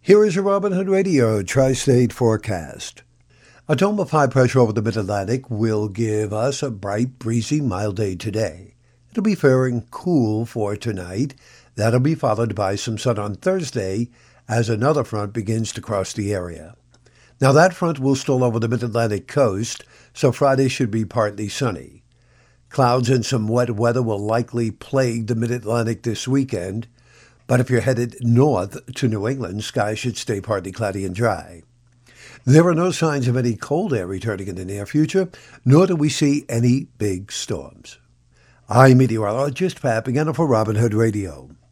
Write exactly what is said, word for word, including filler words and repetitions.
Here is your Robin Hood Radio Tri-State forecast. A dome of high pressure over the mid-Atlantic will give us a bright, breezy, mild day today. It'll be fair and cool for tonight. That'll be followed by some sun on Thursday as another front begins to cross the area. Now that front will stroll over the mid-Atlantic coast, so Friday should be partly sunny. Clouds and some wet weather will likely plague the mid-Atlantic this weekend. But if you're headed north to New England, skies should stay partly cloudy and dry. There are no signs of any cold air returning in the near future, nor do we see any big storms. I'm meteorologist Pat Pagano for Robin Hood Radio.